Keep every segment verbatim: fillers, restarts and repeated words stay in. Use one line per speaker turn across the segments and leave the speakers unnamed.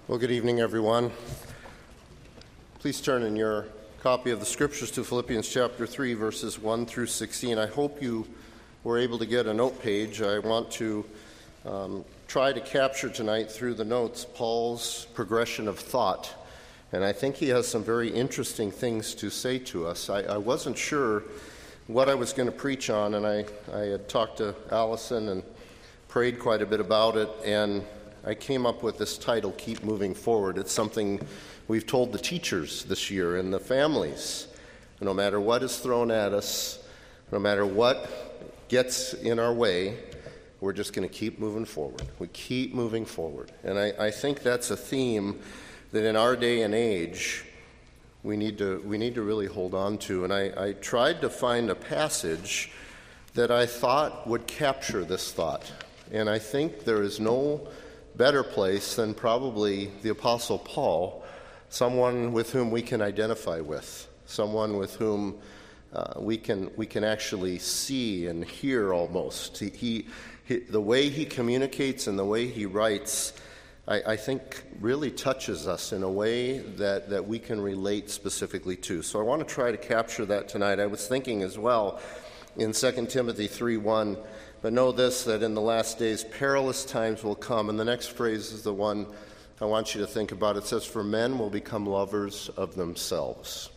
Well, good evening, everyone. Please turn in your copy of the Scriptures to Philippians chapter three, verses one through sixteen. I hope you were able to get a note page. I want to um, try to capture tonight through the notes Paul's progression of thought. And I think he has some very interesting things to say to us. I, I wasn't sure what I was going to preach on, and I, I had talked to Allison and prayed quite a bit about it, and I came up with this title, Keep Moving Forward. It's something we've told the teachers this year and the families. No matter what is thrown at us, no matter what gets in our way, we're just going to keep moving forward. We keep moving forward. And I, I think that's a theme that in our day and age we need to we need to really hold on to. And I, I tried to find a passage that I thought would capture this thought. And I think there is no better place than probably the Apostle Paul, someone with whom we can identify with, someone with whom uh, we can we can actually see and hear almost. He, he, he the way he communicates and the way he writes, I, I think really touches us in a way that, that we can relate specifically to. So I want to try to capture that tonight. I was thinking as well in Second Timothy three one, but know this, that in the last days perilous times will come. And the next phrase is the one I want you to think about. It says, for men will become lovers of themselves.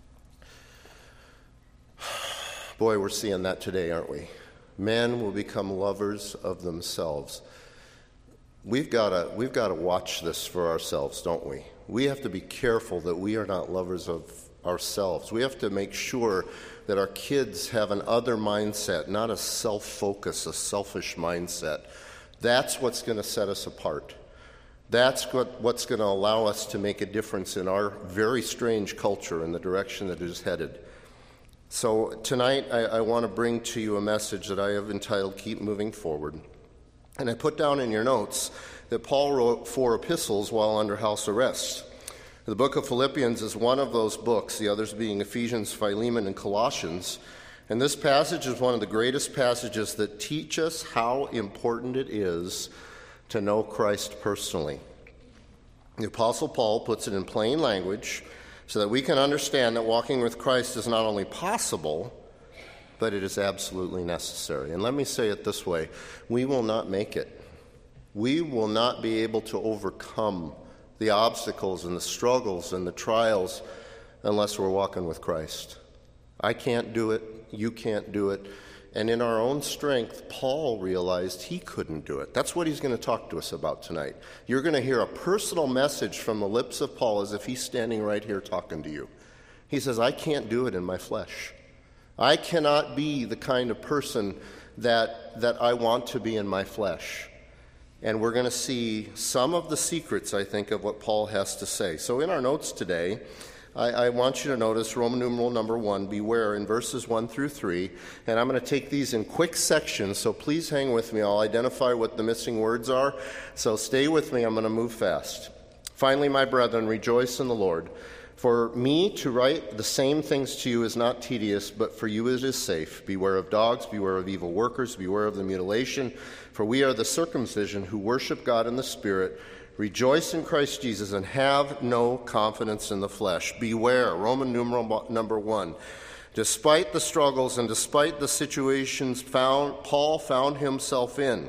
Boy, we're seeing that today, aren't we? Men will become lovers of themselves. We've got to we've got to watch this for ourselves, don't we? We have to be careful that we are not lovers of ourselves. We have to make sure that our kids have an other mindset, not a self-focus, a selfish mindset. That's what's going to set us apart. That's what, what's going to allow us to make a difference in our very strange culture and the direction that it is headed. So tonight I, I want to bring to you a message that I have entitled Keep Moving Forward. And I put down in your notes that Paul wrote four epistles while under house arrest. The book of Philippians is one of those books, the others being Ephesians, Philemon, and Colossians. And this passage is one of the greatest passages that teach us how important it is to know Christ personally. The Apostle Paul puts it in plain language so that we can understand that walking with Christ is not only possible, but it is absolutely necessary. And let me say it this way, we will not make it. We will not be able to overcome the obstacles and the struggles and the trials unless we're walking with Christ. I can't do it. You can't do it. And in our own strength, Paul realized he couldn't do it. That's what he's going to talk to us about tonight. You're going to hear a personal message from the lips of Paul as if he's standing right here talking to you. He says, I can't do it in my flesh. I cannot be the kind of person that, that I want to be in my flesh. And we're going to see some of the secrets, I think, of what Paul has to say. So in our notes today, I, I want you to notice Roman numeral number one, beware, in verses one through three. And I'm going to take these in quick sections, so please hang with me. I'll identify what the missing words are. So stay with me. I'm going to move fast. Finally, my brethren, rejoice in the Lord. For me to write the same things to you is not tedious, but for you it is safe. Beware of dogs, beware of evil workers, beware of the mutilation. For we are the circumcision who worship God in the Spirit, rejoice in Christ Jesus, and have no confidence in the flesh. Beware, Roman numeral number one. Despite the struggles and despite the situations found, Paul found himself in,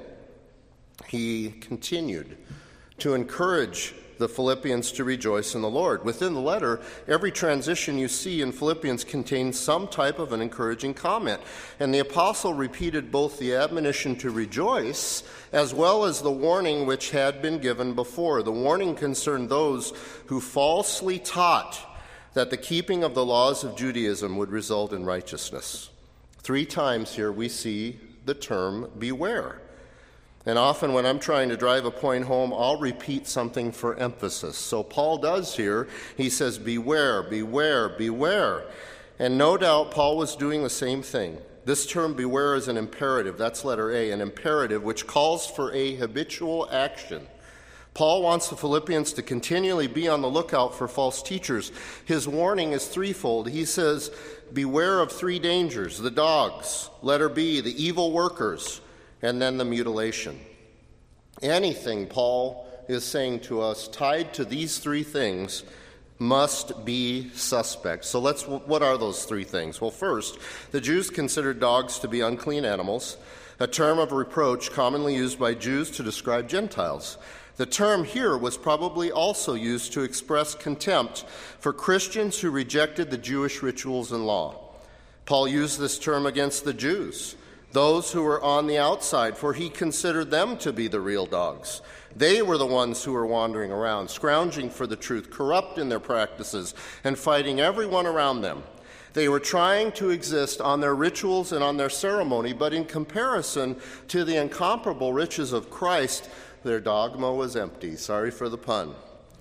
he continued to encourage the Philippians to rejoice in the Lord. Within the letter, every transition you see in Philippians contains some type of an encouraging comment. And the apostle repeated both the admonition to rejoice as well as the warning which had been given before. The warning concerned those who falsely taught that the keeping of the laws of Judaism would result in righteousness. Three times here we see the term beware. And often when I'm trying to drive a point home, I'll repeat something for emphasis. So Paul does here. He says, beware, beware, beware. And no doubt Paul was doing the same thing. This term beware is an imperative. That's letter A, an imperative which calls for a habitual action. Paul wants the Philippians to continually be on the lookout for false teachers. His warning is threefold. He says, beware of three dangers, the dogs, letter B, the evil workers, and then the mutilation. Anything, Paul is saying to us, tied to these three things, must be suspect. So let's, what are those three things? Well, first, the Jews considered dogs to be unclean animals, a term of reproach commonly used by Jews to describe Gentiles. The term here was probably also used to express contempt for Christians who rejected the Jewish rituals and law. Paul used this term against the Jews, those who were on the outside, for he considered them to be the real dogs. They were the ones who were wandering around, scrounging for the truth, corrupt in their practices, and fighting everyone around them. They were trying to exist on their rituals and on their ceremony, but in comparison to the incomparable riches of Christ, their dogma was empty. Sorry for the pun.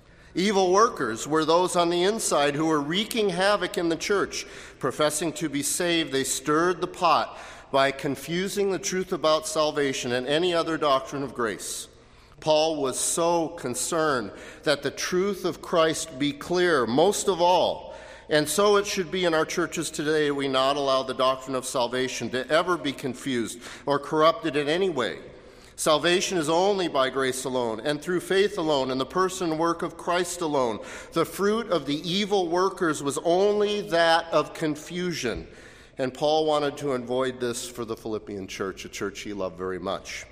Evil workers were those on the inside who were wreaking havoc in the church. Professing to be saved, they stirred the pot by confusing the truth about salvation and any other doctrine of grace. Paul was so concerned that the truth of Christ be clear, most of all. And so it should be in our churches today. We not allow the doctrine of salvation to ever be confused or corrupted in any way. Salvation is only by grace alone and through faith alone in the person and work of Christ alone. The fruit of the evil workers was only that of confusion. And Paul wanted to avoid this for the Philippian church, a church he loved very much.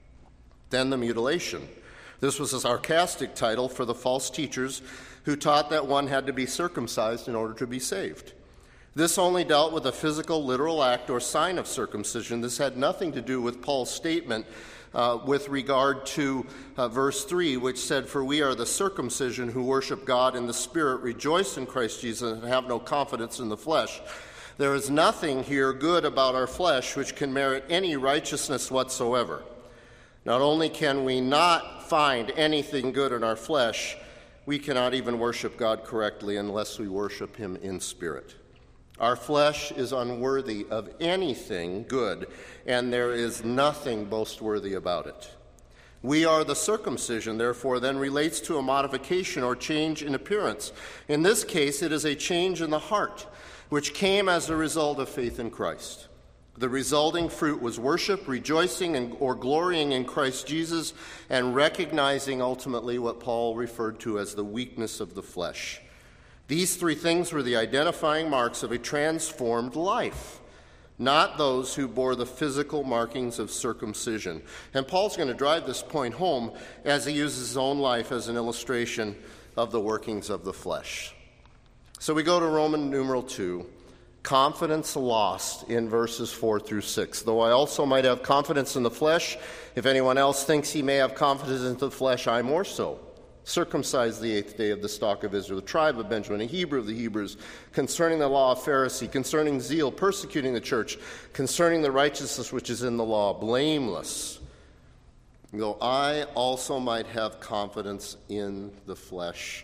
Then the mutilation. This was a sarcastic title for the false teachers who taught that one had to be circumcised in order to be saved. This only dealt with a physical, literal act or sign of circumcision. This had nothing to do with Paul's statement uh, with regard to uh, verse three, which said, "For we are the circumcision who worship God in the Spirit, rejoice in Christ Jesus, and have no confidence in the flesh." There is nothing here good about our flesh which can merit any righteousness whatsoever. Not only can we not find anything good in our flesh, we cannot even worship God correctly unless we worship him in spirit. Our flesh is unworthy of anything good, and there is nothing boastworthy about it. We are the circumcision, therefore, then relates to a modification or change in appearance. In this case, it is a change in the heart, which came as a result of faith in Christ. The resulting fruit was worship, rejoicing in, or glorying in Christ Jesus, and recognizing ultimately what Paul referred to as the weakness of the flesh. These three things were the identifying marks of a transformed life, not those who bore the physical markings of circumcision. And Paul's going to drive this point home as he uses his own life as an illustration of the workings of the flesh. So we go to Roman numeral two, confidence lost in verses four through six. Though I also might have confidence in the flesh, if anyone else thinks he may have confidence in the flesh, I more so. Circumcised the eighth day of the stock of Israel, the tribe of Benjamin, a Hebrew of the Hebrews, concerning the law of Pharisee, concerning zeal, persecuting the church, concerning the righteousness which is in the law, blameless. Though I also might have confidence in the flesh,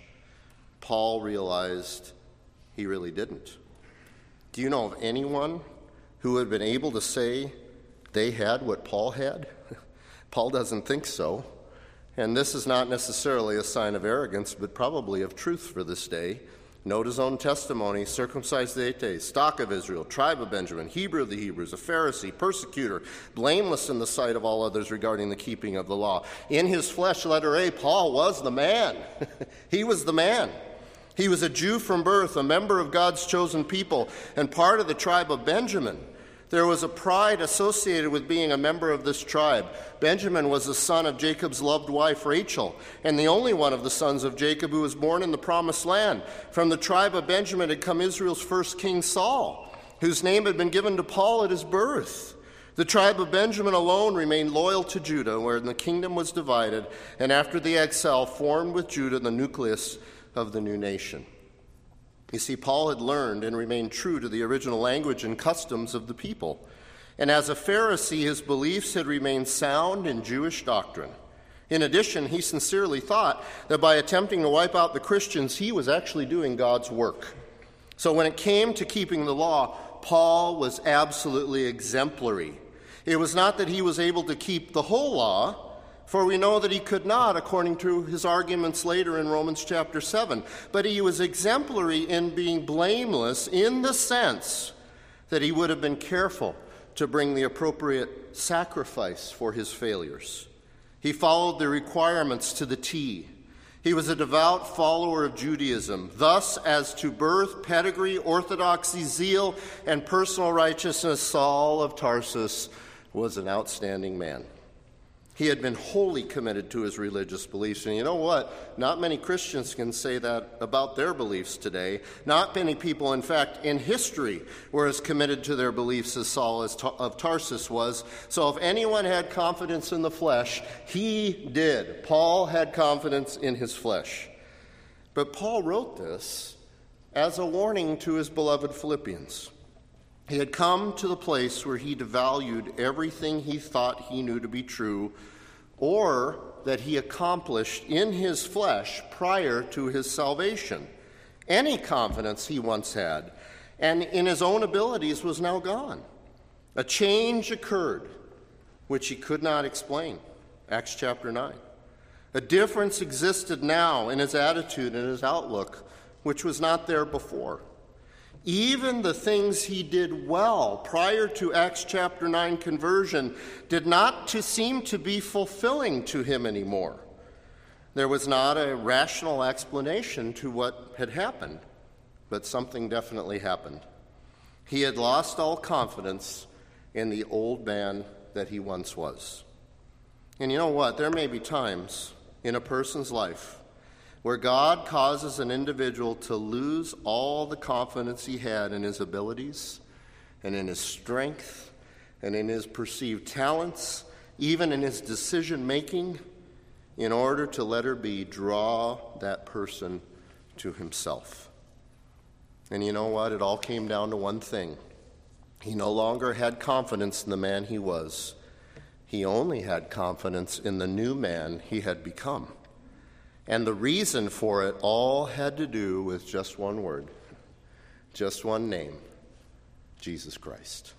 Paul realized he really didn't. Do you know of anyone who had been able to say they had what Paul had? Paul doesn't think so. And this is not necessarily a sign of arrogance, but probably of truth for this day. Note his own testimony, circumcised the eighth day, stock of Israel, tribe of Benjamin, Hebrew of the Hebrews, a Pharisee, persecutor, blameless in the sight of all others regarding the keeping of the law. In his flesh, letter A, Paul was the man. He was the man. He was a Jew from birth, a member of God's chosen people, and part of the tribe of Benjamin. There was a pride associated with being a member of this tribe. Benjamin was the son of Jacob's loved wife, Rachel, and the only one of the sons of Jacob who was born in the promised land. From the tribe of Benjamin had come Israel's first king, Saul, whose name had been given to Paul at his birth. The tribe of Benjamin alone remained loyal to Judah, where the kingdom was divided, and after the exile formed with Judah the nucleus of the new nation. You see, Paul had learned and remained true to the original language and customs of the people. And as a Pharisee, his beliefs had remained sound in Jewish doctrine. In addition, he sincerely thought that by attempting to wipe out the Christians, he was actually doing God's work. So when it came to keeping the law, Paul was absolutely exemplary. It was not that he was able to keep the whole law, for we know that he could not, according to his arguments later in Romans chapter seven. But he was exemplary in being blameless in the sense that he would have been careful to bring the appropriate sacrifice for his failures. He followed the requirements to the T. He was a devout follower of Judaism. Thus, as to birth, pedigree, orthodoxy, zeal, and personal righteousness, Saul of Tarsus was an outstanding man. He had been wholly committed to his religious beliefs. And you know what? Not many Christians can say that about their beliefs today. Not many people, in fact, in history were as committed to their beliefs as Saul of Tarsus was. So if anyone had confidence in the flesh, he did. Paul had confidence in his flesh. But Paul wrote this as a warning to his beloved Philippians. He had come to the place where he devalued everything he thought he knew to be true or that he accomplished in his flesh prior to his salvation. Any confidence he once had and in his own abilities was now gone. A change occurred which he could not explain. Acts chapter nine. A difference existed now in his attitude and his outlook which was not there before. Even the things he did well prior to Acts chapter nine conversion did not to seem to be fulfilling to him anymore. There was not a rational explanation to what had happened, but something definitely happened. He had lost all confidence in the old man that he once was. And you know what? There may be times in a person's life where God causes an individual to lose all the confidence he had in his abilities and in his strength and in his perceived talents, even in his decision-making, in order to let her be draw that person to himself. And you know what? It all came down to one thing. He no longer had confidence in the man he was. He only had confidence in the new man he had become. And the reason for it all had to do with just one word, just one name, Jesus Christ.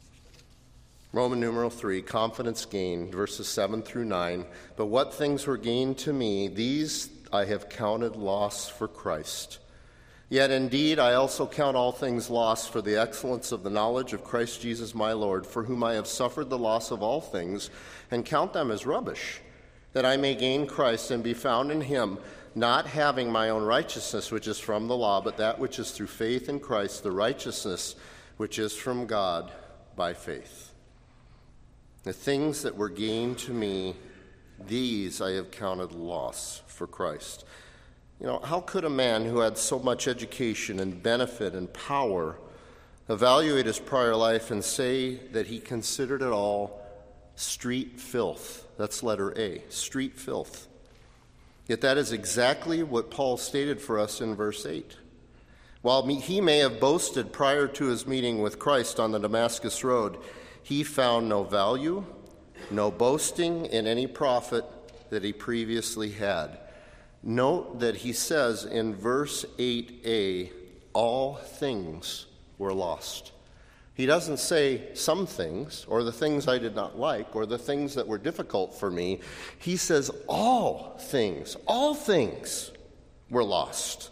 Roman numeral three, confidence gained, verses seven through nine. But what things were gained to me, these I have counted loss for Christ. Yet indeed I also count all things loss for the excellence of the knowledge of Christ Jesus my Lord, for whom I have suffered the loss of all things, and count them as rubbish, that I may gain Christ and be found in him, not having my own righteousness, which is from the law, but that which is through faith in Christ, the righteousness which is from God by faith. The things that were gained to me, these I have counted loss for Christ. You know, how could a man who had so much education and benefit and power evaluate his prior life and say that he considered it all street filth? That's letter A, street filth. Yet that is exactly what Paul stated for us in verse eight. While he may have boasted prior to his meeting with Christ on the Damascus Road, he found no value, no boasting in any profit that he previously had. Note that he says in verse eight a, all things were lost. He doesn't say some things, or the things I did not like, or the things that were difficult for me. He says all things, all things were lost.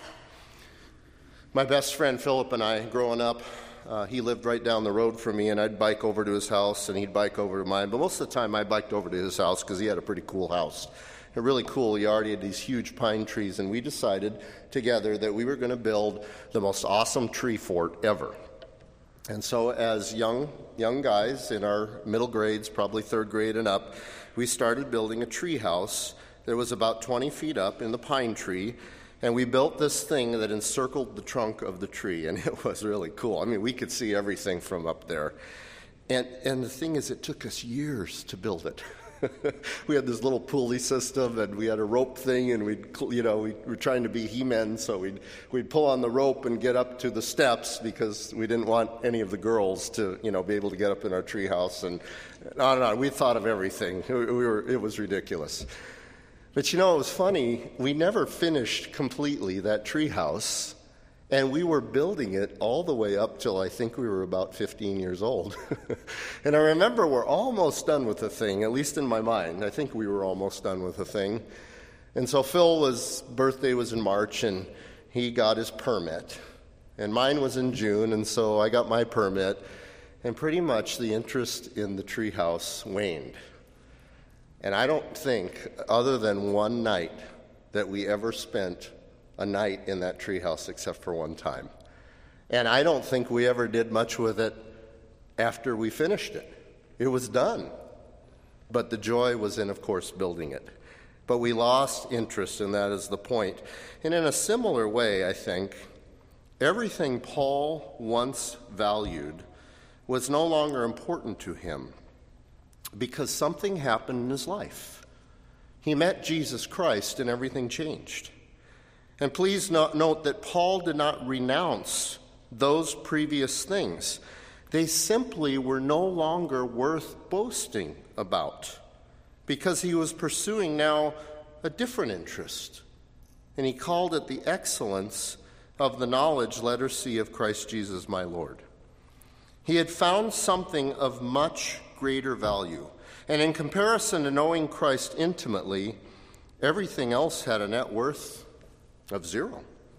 My best friend Philip and I, growing up, uh, he lived right down the road from me, and I'd bike over to his house, and he'd bike over to mine. But most of the time, I biked over to his house because he had a pretty cool house. A really cool yard. He had these huge pine trees, and we decided together that we were going to build the most awesome tree fort ever. And so as young young guys in our middle grades, probably third grade and up, we started building a tree house that was about twenty feet up in the pine tree, and we built this thing that encircled the trunk of the tree, and it was really cool. I mean, we could see everything from up there. And and the thing is, it took us years to build it. We had this little pulley system, and we had a rope thing, and we'd, you know, we were trying to be He-Men, so we'd we'd pull on the rope and get up to the steps because we didn't want any of the girls to, you know, be able to get up in our treehouse, and on and on. We thought of everything. We were, it was ridiculous. But you know, it was funny. We never finished completely that treehouse, and we were building it all the way up till I think we were about fifteen years old. And I remember we're almost done with the thing, at least in my mind. I think we were almost done with the thing. And so Phil's birthday was in March, and he got his permit. And mine was in June, and so I got my permit. And pretty much the interest in the treehouse waned. And I don't think, other than one night, that we ever spent a night in that treehouse except for one time. And I don't think we ever did much with it after we finished it. It was done. But the joy was in, of course, building it. But we lost interest, and that is the point. And in a similar way, I think, everything Paul once valued was no longer important to him because something happened in his life. He met Jesus Christ, and everything changed. And please note that Paul did not renounce those previous things. They simply were no longer worth boasting about because he was pursuing now a different interest. And he called it the excellence of the knowledge, letter C, of Christ Jesus my Lord. He had found something of much greater value. And in comparison to knowing Christ intimately, everything else had a net worth of zero.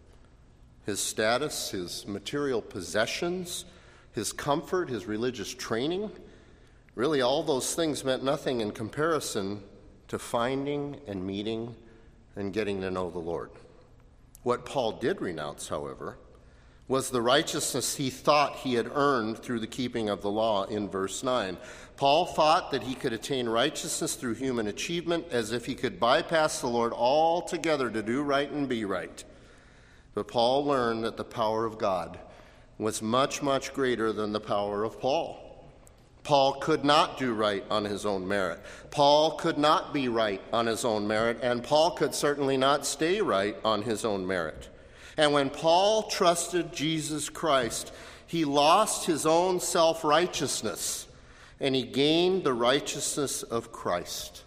His status, his material possessions, his comfort, his religious training, really all those things meant nothing in comparison to finding and meeting and getting to know the Lord. What Paul did renounce, however, was the righteousness he thought he had earned through the keeping of the law in verse nine. Paul thought that he could attain righteousness through human achievement as if he could bypass the Lord altogether to do right and be right. But Paul learned that the power of God was much, much greater than the power of Paul. Paul could not do right on his own merit. Paul could not be right on his own merit, and Paul could certainly not stay right on his own merit. And when Paul trusted Jesus Christ, he lost his own self-righteousness, and he gained the righteousness of Christ.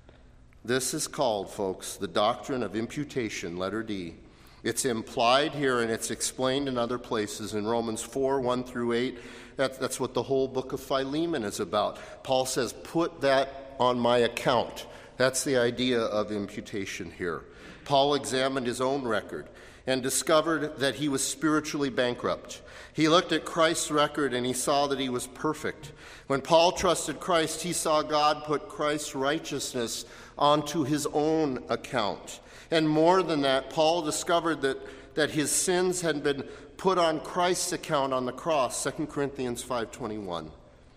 This is called, folks, the doctrine of imputation, letter D. It's implied here, and it's explained in other places in Romans four, one through eight. That, that's what the whole book of Philemon is about. Paul says, put that on my account. That's the idea of imputation here. Paul examined his own record and discovered that he was spiritually bankrupt. He looked at Christ's record and he saw that he was perfect. When Paul trusted Christ, he saw God put Christ's righteousness onto his own account. And more than that, Paul discovered that, that his sins had been put on Christ's account on the cross, Second Corinthians five twenty-one.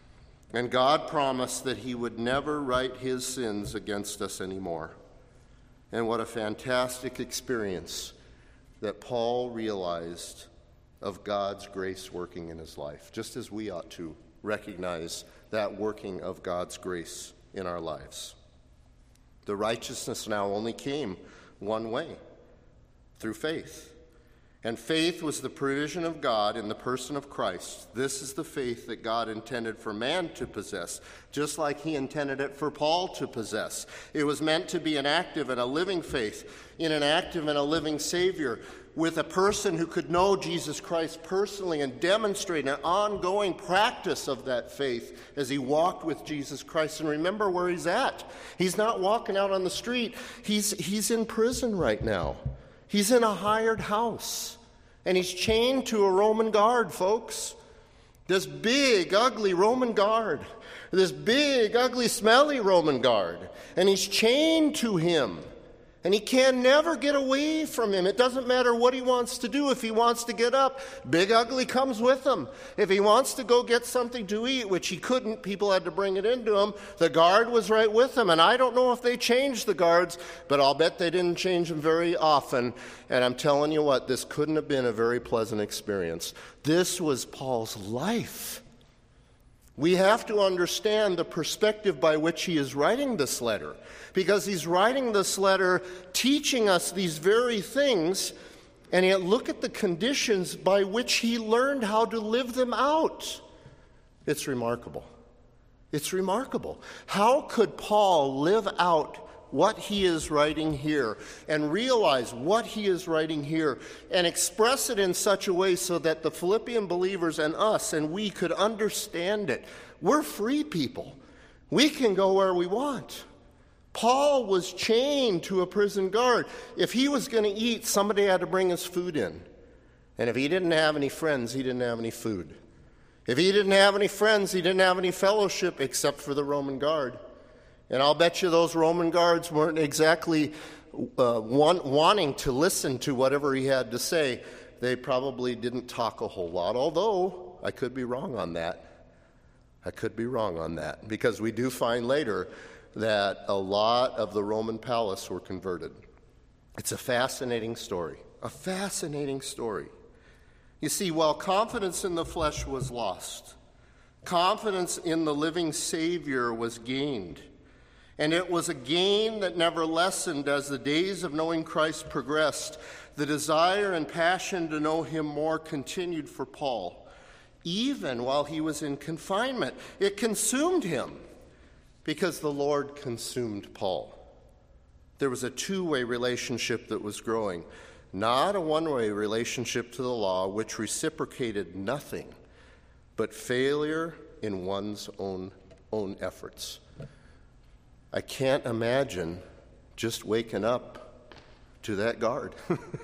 And God promised that he would never write his sins against us anymore. And what a fantastic experience that Paul realized of God's grace working in his life, just as we ought to recognize that working of God's grace in our lives. The righteousness now only came one way, through faith. And faith was the provision of God in the person of Christ. This is the faith that God intended for man to possess, just like he intended it for Paul to possess. It was meant to be an active and a living faith in an active and a living Savior, with a person who could know Jesus Christ personally and demonstrate an ongoing practice of that faith as he walked with Jesus Christ. And remember where he's at. He's not walking out on the street. He's, he's in prison right now. He's in a hired house, and he's chained to a Roman guard, folks. This big, ugly Roman guard. This big, ugly, smelly Roman guard. And he's chained to him. And he can never get away from him. It doesn't matter what he wants to do. If he wants to get up, Big Ugly comes with him. If he wants to go get something to eat, which he couldn't, people had to bring it into him, the guard was right with him. And I don't know if they changed the guards, but I'll bet they didn't change them very often. And I'm telling you what, this couldn't have been a very pleasant experience. This was Paul's life. We have to understand the perspective by which he is writing this letter, because he's writing this letter teaching us these very things, and yet look at the conditions by which he learned how to live them out. It's remarkable. It's remarkable. How could Paul live out what he is writing here and realize what he is writing here and express it in such a way so that the Philippian believers and us and we could understand it? We're free people. We can go where we want. Paul was chained to a prison guard. If he was going to eat, somebody had to bring his food in. And if he didn't have any friends, he didn't have any food. If he didn't have any friends, he didn't have any fellowship except for the Roman guard. And I'll bet you those Roman guards weren't exactly uh, want, wanting to listen to whatever he had to say. They probably didn't talk a whole lot, although I could be wrong on that. I could be wrong on that, because we do find later that a lot of the Roman palace were converted. It's a fascinating story, a fascinating story. You see, while confidence in the flesh was lost, confidence in the living Savior was gained. And it was a gain that never lessened as the days of knowing Christ progressed. The desire and passion to know him more continued for Paul. Even while he was in confinement, it consumed him because the Lord consumed Paul. There was a two-way relationship that was growing, not a one-way relationship to the law, which reciprocated nothing but failure in one's own, own efforts. I can't imagine just waking up to that guard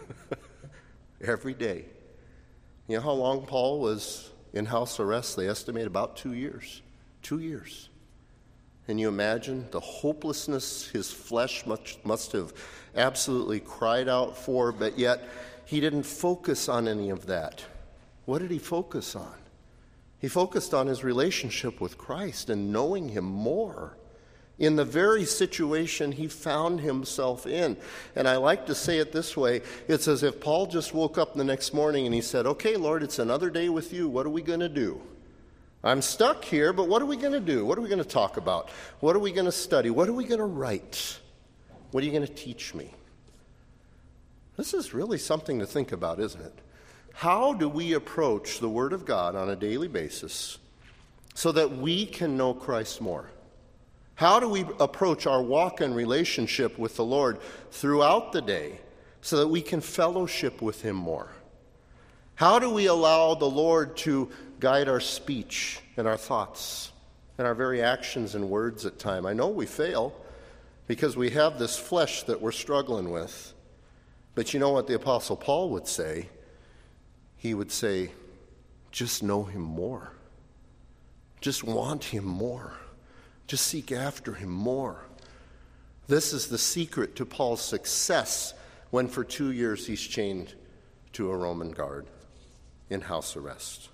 every day. You know how long Paul was in house arrest? They estimate about two years. Two years. And you imagine the hopelessness his flesh must, must have absolutely cried out for, but yet he didn't focus on any of that. What did he focus on? He focused on his relationship with Christ and knowing him more in the very situation he found himself in. And I like to say it this way. It's as if Paul just woke up the next morning and he said, okay, Lord, it's another day with you. What are we going to do? I'm stuck here, but what are we going to do? What are we going to talk about? What are we going to study? What are we going to write? What are you going to teach me? This is really something to think about, isn't it? How do we approach the Word of God on a daily basis so that we can know Christ more? How do we approach our walk and relationship with the Lord throughout the day so that we can fellowship with him more? How do we allow the Lord to guide our speech and our thoughts and our very actions and words at times? I know we fail because we have this flesh that we're struggling with. But you know what the Apostle Paul would say? He would say, just know him more. Just want him more. Just seek after him more. This is the secret to Paul's success when for two years he's chained to a Roman guard in house arrest.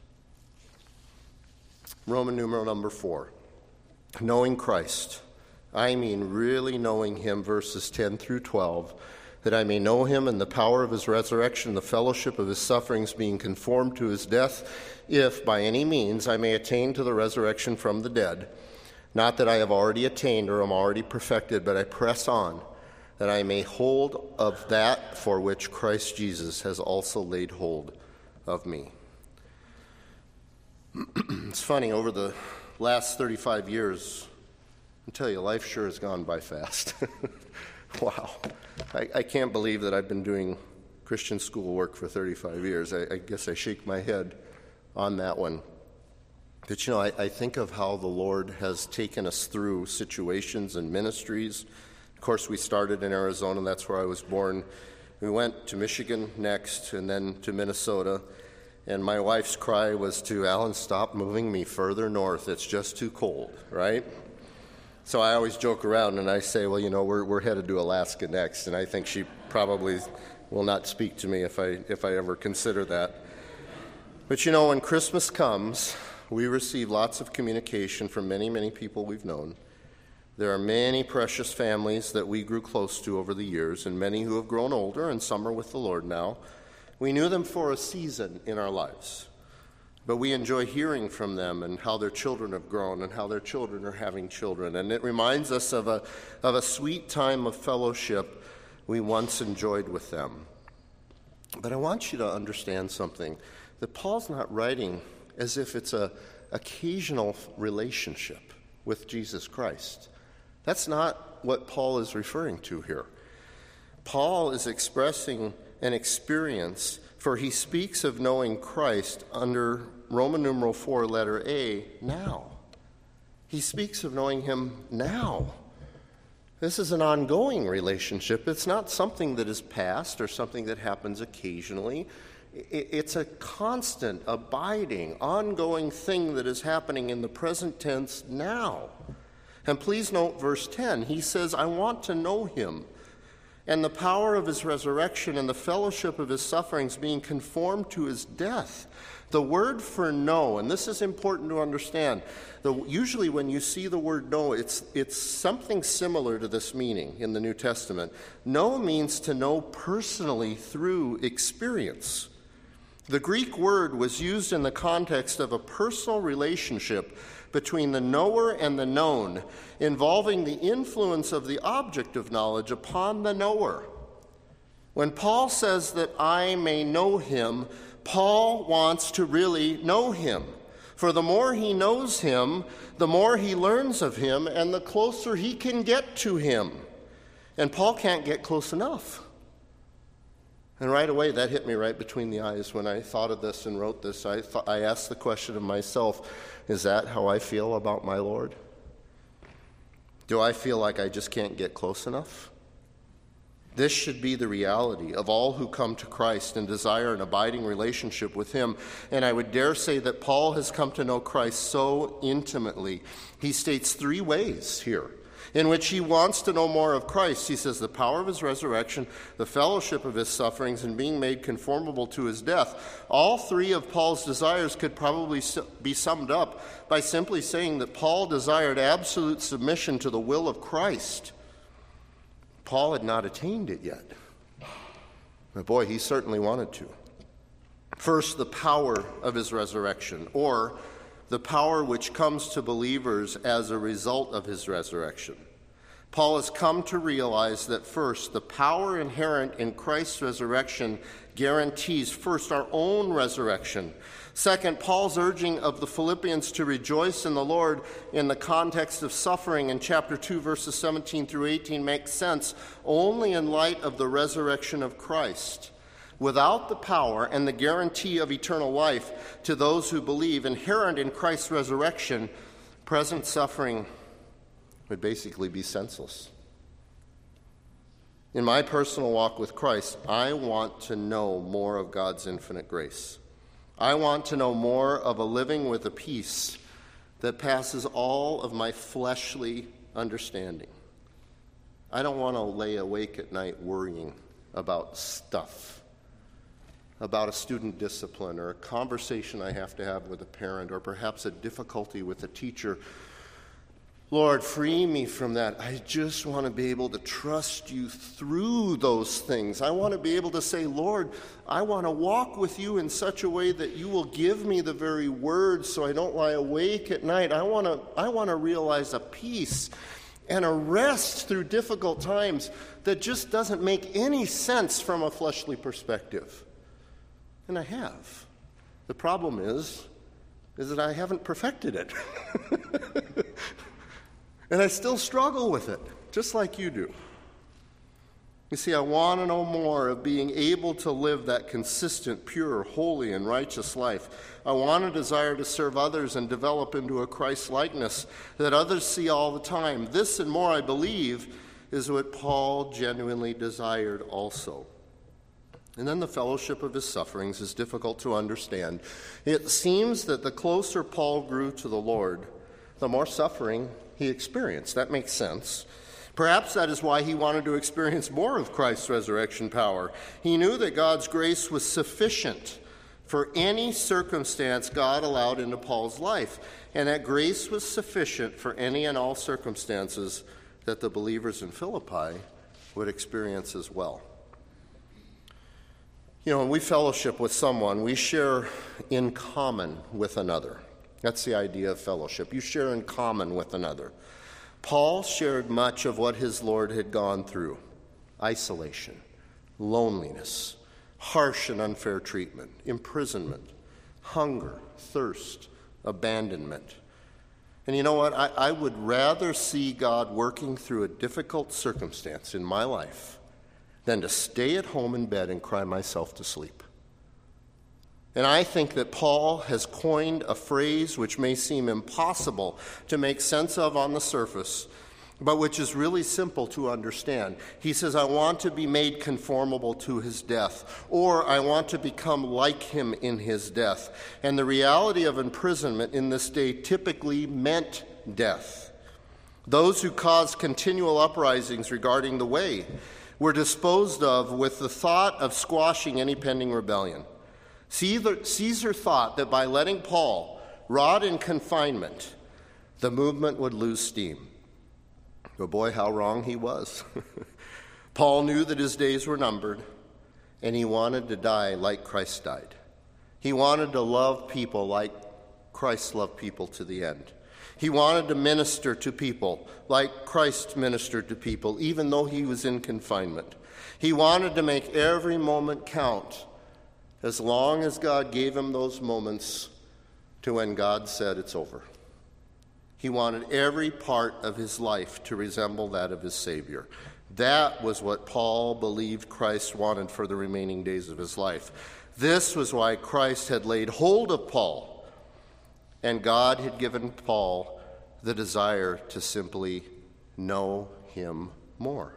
Roman numeral number four, knowing Christ. I mean really knowing him, verses ten through twelve, that I may know him and the power of his resurrection, the fellowship of his sufferings, being conformed to his death, if by any means I may attain to the resurrection from the dead. Not that I have already attained or am already perfected, but I press on, that I may hold of that for which Christ Jesus has also laid hold of me. It's funny, over the last thirty-five years, I tell you, life sure has gone by fast. Wow. I, I can't believe that I've been doing Christian school work for thirty-five years. I, I guess I shake my head on that one. But, you know, I, I think of how the Lord has taken us through situations and ministries. Of course, we started in Arizona, and that's where I was born. We went to Michigan next, and then to Minnesota. And my wife's cry was to, Alan, stop moving me further north. It's just too cold, right? So I always joke around, and I say, well, you know, we're we're headed to Alaska next. And I think she probably will not speak to me if I if I ever consider that. But, you know, when Christmas comes, we receive lots of communication from many, many people we've known. There are many precious families that we grew close to over the years, and many who have grown older, and some are with the Lord now. We knew them for a season in our lives, but we enjoy hearing from them and how their children have grown and how their children are having children. And it reminds us of a, of a sweet time of fellowship we once enjoyed with them. But I want you to understand something, that Paul's not writing as if it's a occasional relationship with Jesus Christ. That's not what Paul is referring to here. Paul is expressing an experience, for he speaks of knowing Christ under Roman numeral four, letter A, now. He speaks of knowing him now. This is an ongoing relationship. It's not something that is past or something that happens occasionally. It's a constant, abiding, ongoing thing that is happening in the present tense now. And please note verse ten. He says, I want to know him and the power of his resurrection and the fellowship of his sufferings, being conformed to his death. The word for know, and this is important to understand, the, usually when you see the word know, it's, it's something similar to this meaning in the New Testament. Know means to know personally through experience. The Greek word was used in the context of a personal relationship between the knower and the known, involving the influence of the object of knowledge upon the knower. When Paul says that I may know him, Paul wants to really know him. For the more he knows him, the more he learns of him, and the closer he can get to him. And Paul can't get close enough. And right away, that hit me right between the eyes. When I thought of this and wrote this, I, th- I asked the question of myself, is that how I feel about my Lord? Do I feel like I just can't get close enough? This should be the reality of all who come to Christ and desire an abiding relationship with him. And I would dare say that Paul has come to know Christ so intimately. He states three ways here in which he wants to know more of Christ. He says the power of his resurrection, the fellowship of his sufferings, and being made conformable to his death. All three of Paul's desires could probably be summed up by simply saying that Paul desired absolute submission to the will of Christ. Paul had not attained it yet. But boy, he certainly wanted to. First, the power of his resurrection, or the power which comes to believers as a result of his resurrection. Paul has come to realize that first, the power inherent in Christ's resurrection guarantees first our own resurrection. Second, Paul's urging of the Philippians to rejoice in the Lord in the context of suffering in chapter two, verses seventeen through eighteen makes sense only in light of the resurrection of Christ. Without the power and the guarantee of eternal life to those who believe inherent in Christ's resurrection, present suffering would basically be senseless. In my personal walk with Christ, I want to know more of God's infinite grace. I want to know more of a living with a peace that passes all of my fleshly understanding. I don't want to lay awake at night worrying about stuff, about a student discipline or a conversation I have to have with a parent or perhaps a difficulty with a teacher. Lord, free me from that. I just want to be able to trust you through those things. I want to be able to say, Lord, I want to walk with you in such a way that you will give me the very words so I don't lie awake at night. I want to, I want to realize a peace and a rest through difficult times that just doesn't make any sense from a fleshly perspective. And I have. The problem is, is that I haven't perfected it. And I still struggle with it, just like you do. You see, I want to know more of being able to live that consistent, pure, holy, and righteous life. I want a desire to serve others and develop into a Christ-likeness that others see all the time. This and more, I believe, is what Paul genuinely desired also. And then the fellowship of his sufferings is difficult to understand. It seems that the closer Paul grew to the Lord, the more suffering he experienced. That makes sense. Perhaps that is why he wanted to experience more of Christ's resurrection power. He knew that God's grace was sufficient for any circumstance God allowed into Paul's life, and that grace was sufficient for any and all circumstances that the believers in Philippi would experience as well. You know, when we fellowship with someone, we share in common with another. That's the idea of fellowship. You share in common with another. Paul shared much of what his Lord had gone through: isolation, loneliness, harsh and unfair treatment, imprisonment, hunger, thirst, abandonment. And you know what? I, I would rather see God working through a difficult circumstance in my life than to stay at home in bed and cry myself to sleep. And I think that Paul has coined a phrase which may seem impossible to make sense of on the surface, but which is really simple to understand. He says, I want to be made conformable to his death, or I want to become like him in his death. And the reality of imprisonment in this day typically meant death. Those who caused continual uprisings regarding the way were disposed of with the thought of squashing any pending rebellion. Caesar, Caesar thought that by letting Paul rot in confinement, the movement would lose steam. But boy, how wrong he was. Paul knew that his days were numbered, and he wanted to die like Christ died. He wanted to love people like Christ loved people to the end. He wanted to minister to people like Christ ministered to people, even though he was in confinement. He wanted to make every moment count, as long as God gave him those moments to when God said it's over. He wanted every part of his life to resemble that of his Savior. That was what Paul believed Christ wanted for the remaining days of his life. This was why Christ had laid hold of Paul, and God had given Paul the desire to simply know him more.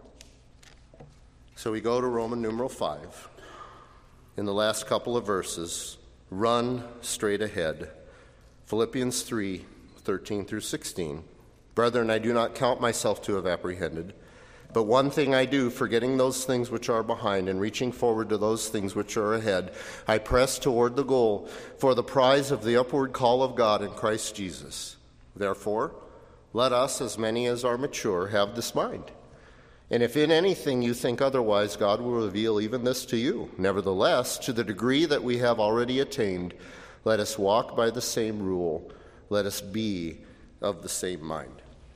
So we go to Roman numeral five. In the last couple of verses, run straight ahead. Philippians three, thirteen through sixteen. Brethren, I do not count myself to have apprehended, but one thing I do, forgetting those things which are behind and reaching forward to those things which are ahead, I press toward the goal for the prize of the upward call of God in Christ Jesus. Therefore, let us, as many as are mature, have this mind. And if in anything you think otherwise, God will reveal even this to you. Nevertheless, to the degree that we have already attained, let us walk by the same rule. Let us be of the same mind.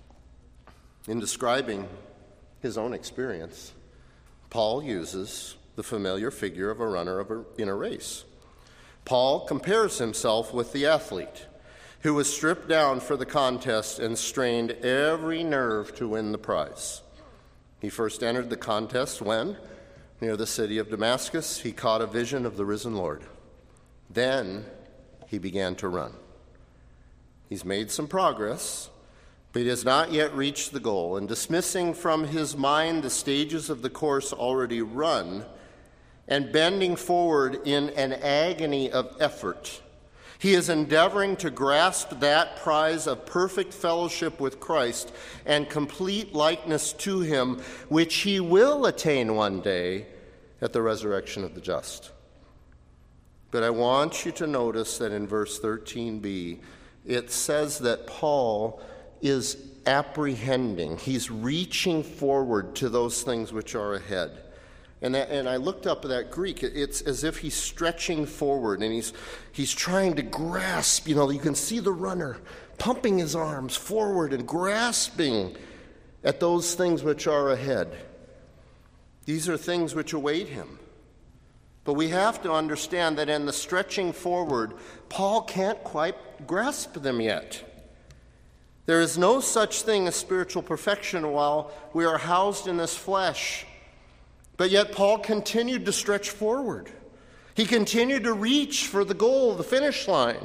In describing his own experience, Paul uses the familiar figure of a runner of a, in a race. Paul compares himself with the athlete who was stripped down for the contest and strained every nerve to win the prize. He first entered the contest when, near the city of Damascus, he caught a vision of the risen Lord. Then he began to run. He's made some progress, but he has not yet reached the goal. And dismissing from his mind the stages of the course already run, and bending forward in an agony of effort, he is endeavoring to grasp that prize of perfect fellowship with Christ and complete likeness to him, which he will attain one day at the resurrection of the just. But I want you to notice that in verse thirteen b, it says that Paul is apprehending. He's reaching forward to those things which are ahead. And, that, and I looked up that Greek. It's as if he's stretching forward and he's he's trying to grasp. You know, you can see the runner pumping his arms forward and grasping at those things which are ahead. These are things which await him. But we have to understand that in the stretching forward, Paul can't quite grasp them yet. There is no such thing as spiritual perfection while we are housed in this flesh. But yet Paul continued to stretch forward. He continued to reach for the goal, the finish line.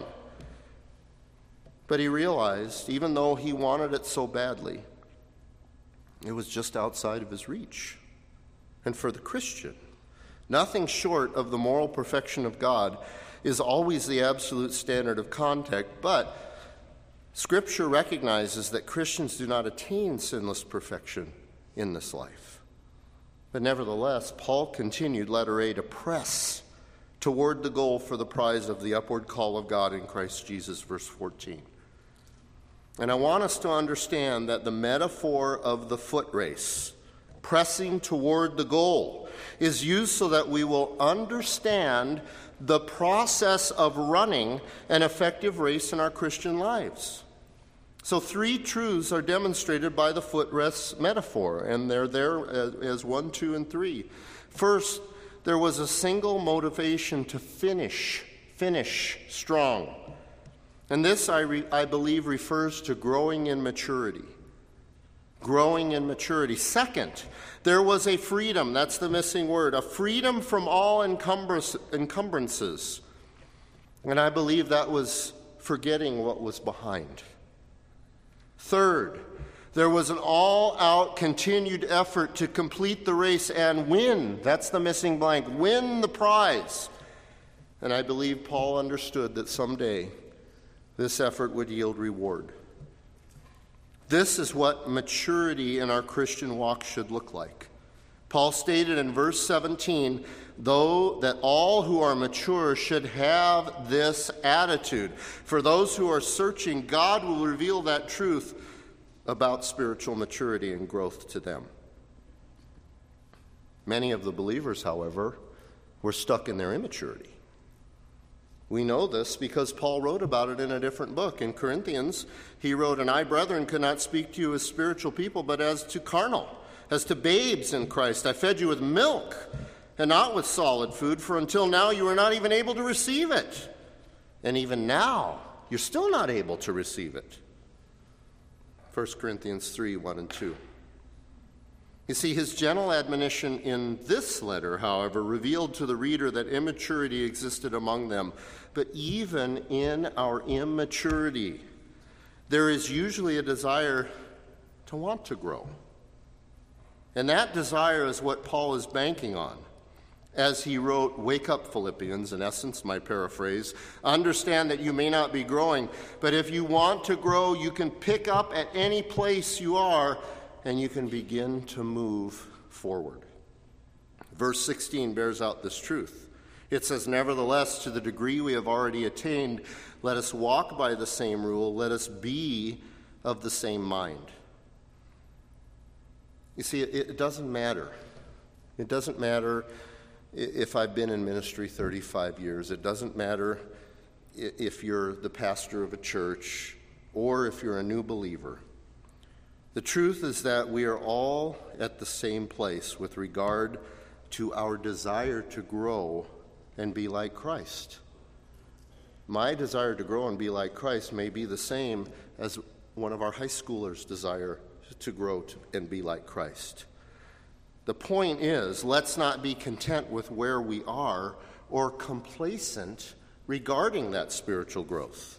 But he realized, even though he wanted it so badly, it was just outside of his reach. And for the Christian, nothing short of the moral perfection of God is always the absolute standard of conduct, but Scripture recognizes that Christians do not attain sinless perfection in this life. But nevertheless, Paul continued, letter A, to press toward the goal for the prize of the upward call of God in Christ Jesus, verse fourteen. And I want us to understand that the metaphor of the foot race, pressing toward the goal, is used so that we will understand the process of running an effective race in our Christian lives. So three truths are demonstrated by the foot race metaphor, and they're there as, as one, two, and three. First, there was a single motivation to finish, finish strong. And this, I, re, I believe, refers to growing in maturity. Growing in maturity. Second, there was a freedom, that's the missing word, a freedom from all encumbrances. And I believe that was forgetting what was behind. Third, there was an all-out continued effort to complete the race and win. That's the missing blank. Win the prize. And I believe Paul understood that someday this effort would yield reward. This is what maturity in our Christian walk should look like. Paul stated in verse seventeen, though that all who are mature should have this attitude. For those who are searching, God will reveal that truth about spiritual maturity and growth to them. Many of the believers, however, were stuck in their immaturity. We know this because Paul wrote about it in a different book. In Corinthians, he wrote, "And I, brethren, could not speak to you as spiritual people, but as to carnal, as to babes in Christ. I fed you with milk and not with solid food, for until now you were not even able to receive it. And even now, you're still not able to receive it." First Corinthians three, one and two. You see, his gentle admonition in this letter, however, revealed to the reader that immaturity existed among them. But even in our immaturity, there is usually a desire to want to grow. And that desire is what Paul is banking on. As he wrote, "Wake up, Philippians," in essence, my paraphrase. "Understand that you may not be growing, but if you want to grow, you can pick up at any place you are, and you can begin to move forward." Verse sixteen bears out this truth. It says, "Nevertheless, to the degree we have already attained, let us walk by the same rule, let us be of the same mind." You see, it, it doesn't matter. It doesn't matter if I've been in ministry thirty-five years. It doesn't matter if you're the pastor of a church or if you're a new believer. The truth is that we are all at the same place with regard to our desire to grow and be like Christ. My desire to grow and be like Christ may be the same as one of our high schoolers' desire to grow to, and be like Christ. The point is, let's not be content with where we are or complacent regarding that spiritual growth.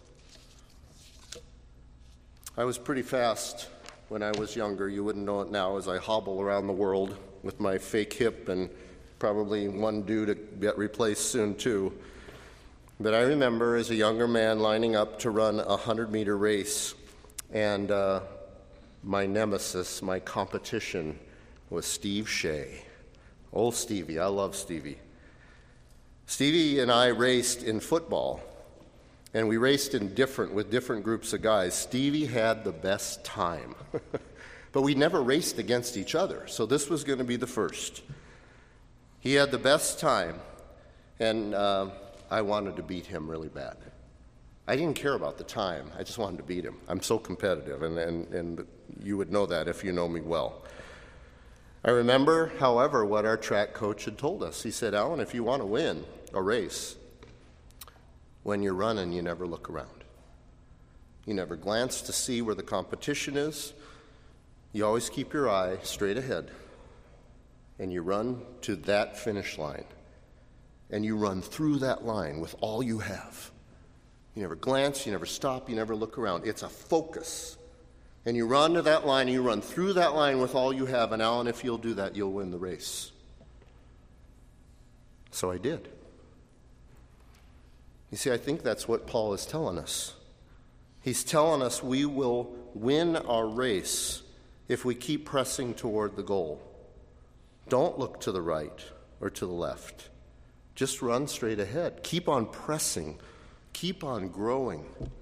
I was pretty fast when I was younger. You wouldn't know it now as I hobble around the world with my fake hip and probably one due to get replaced soon too. But I remember as a younger man lining up to run a hundred-meter race, and uh, my nemesis, my competition, was Steve Shea. Old Stevie, I love Stevie. Stevie and I raced in football, and we raced in different with different groups of guys. Stevie had the best time, but we never raced against each other, so this was going to be the first. He had the best time, and uh, I wanted to beat him really bad. I didn't care about the time. I just wanted to beat him. I'm so competitive, and, and, and you would know that if you know me well. I remember, however, what our track coach had told us. He said, "Alan, if you want to win a race, when you're running, you never look around. You never glance to see where the competition is. You always keep your eye straight ahead, and you run to that finish line, and you run through that line with all you have. You never glance, you never stop, you never look around. It's a focus. And you run to that line, and you run through that line with all you have, and Alan, if you'll do that, you'll win the race." So I did. You see, I think that's what Paul is telling us. He's telling us we will win our race if we keep pressing toward the goal. Don't look to the right or to the left. Just run straight ahead. Keep on pressing. Keep on growing.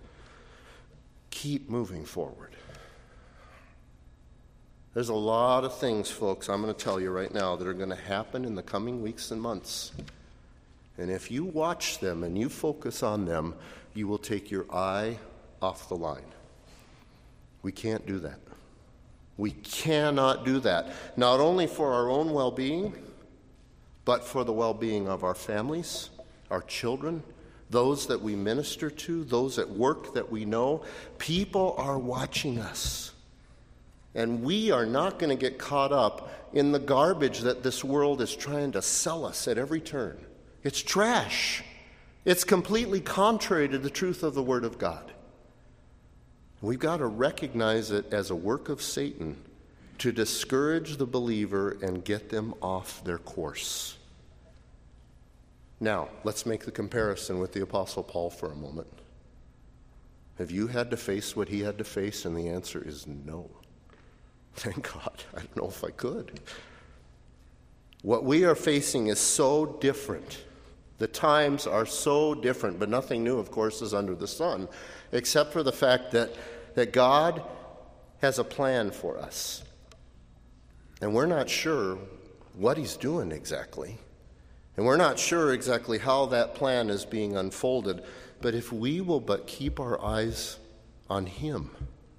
Keep moving forward. There's a lot of things, folks, I'm going to tell you right now that are going to happen in the coming weeks and months. And if you watch them and you focus on them, you will take your eye off the line. We can't do that. We cannot do that, not only for our own well-being, but for the well-being of our families, our children, those that we minister to, those at work that we know. People are watching us. And we are not going to get caught up in the garbage that this world is trying to sell us at every turn. It's trash. It's completely contrary to the truth of the Word of God. We've got to recognize it as a work of Satan to discourage the believer and get them off their course. Now, let's make the comparison with the Apostle Paul for a moment. Have you had to face what he had to face? And the answer is no. Thank God. I don't know if I could. What we are facing is so different. The times are so different, but nothing new, of course, is under the sun, except for the fact that, that God has a plan for us. And we're not sure what he's doing exactly. And we're not sure exactly how that plan is being unfolded. But if we will but keep our eyes on him,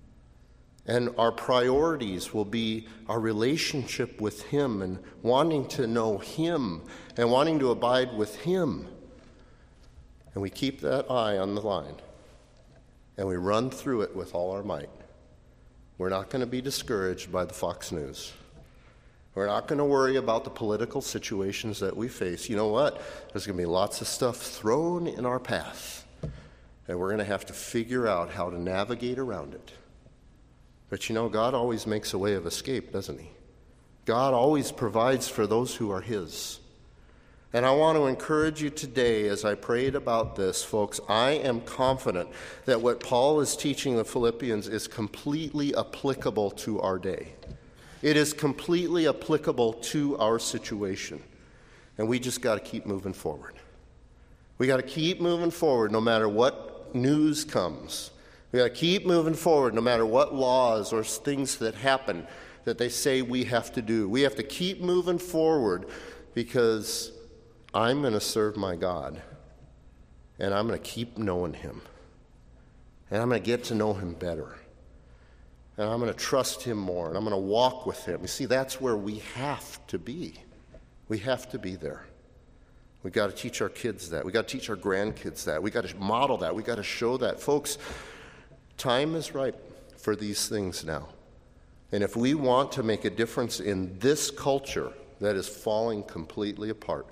and our priorities will be our relationship with him and wanting to know him and wanting to abide with him, and we keep that eye on the line, and we run through it with all our might, we're not going to be discouraged by the Fox News. We're not going to worry about the political situations that we face. You know what? There's going to be lots of stuff thrown in our path, and we're going to have to figure out how to navigate around it. But you know, God always makes a way of escape, doesn't he? God always provides for those who are his. And I want to encourage you today as I prayed about this, folks, I am confident that what Paul is teaching the Philippians is completely applicable to our day. It is completely applicable to our situation. And we just got to keep moving forward. We got to keep moving forward no matter what news comes. We got to keep moving forward no matter what laws or things that happen that they say we have to do. We have to keep moving forward because I'm going to serve my God, and I'm going to keep knowing him, and I'm going to get to know him better, and I'm going to trust him more, and I'm going to walk with him. You see, that's where we have to be. We have to be there. We got to teach our kids that. We got to teach our grandkids that. We got to model that. We got to show that. Folks, time is ripe for these things now. And if we want to make a difference in this culture that is falling completely apart,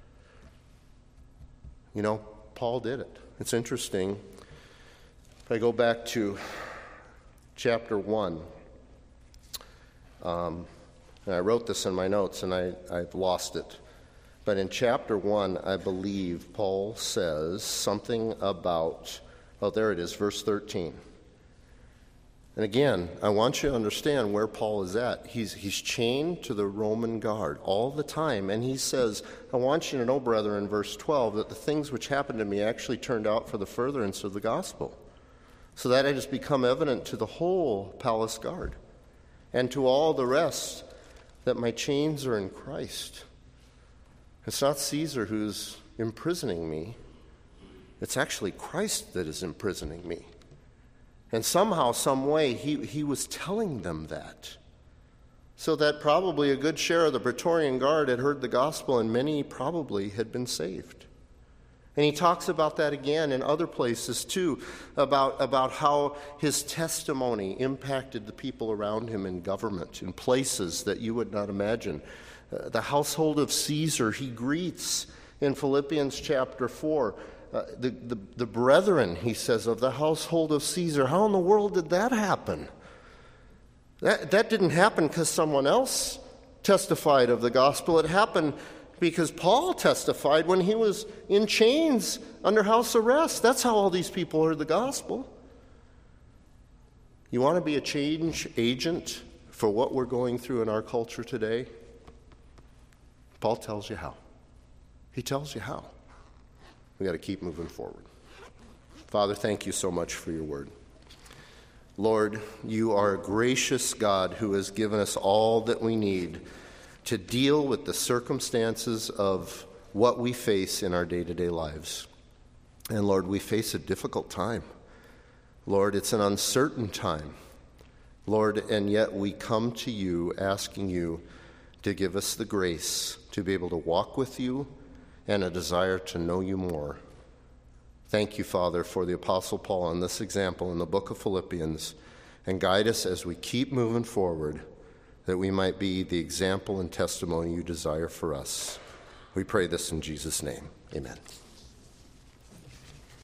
you know, Paul did it. It's interesting. If I go back to chapter one, um, and I wrote this in my notes and I, I've lost it. But in chapter one, I believe Paul says something about, oh, there it is, verse thirteen. And again, I want you to understand where Paul is at. He's, he's chained to the Roman guard all the time. And he says, I want you to know, brother, in verse twelve, that the things which happened to me actually turned out for the furtherance of the gospel, so that it has become evident to the whole palace guard and to all the rest that my chains are in Christ. It's not Caesar who's imprisoning me. It's actually Christ that is imprisoning me. And somehow, some way, he, he was telling them that. So that probably a good share of the Praetorian Guard had heard the gospel, and many probably had been saved. And he talks about that again in other places too, about, about how his testimony impacted the people around him in government, in places that you would not imagine. Uh, the household of Caesar he greets in Philippians chapter four. Uh, the, the, the brethren, he says, of the household of Caesar. How in the world did that happen? That, that didn't happen because someone else testified of the gospel. It happened because Paul testified when he was in chains under house arrest. That's how all these people heard the gospel. You want to be a change agent for what we're going through in our culture today? Paul tells you how. He tells you how. We got to keep moving forward. Father, thank you so much for your word. Lord, you are a gracious God who has given us all that we need to deal with the circumstances of what we face in our day-to-day lives. And Lord, we face a difficult time. Lord, it's an uncertain time. Lord, and yet we come to you asking you to give us the grace to be able to walk with you and a desire to know you more. Thank you, Father, for the Apostle Paul on this example in the book of Philippians, and guide us as we keep moving forward, that we might be the example and testimony you desire for us. We pray this in Jesus' name. Amen.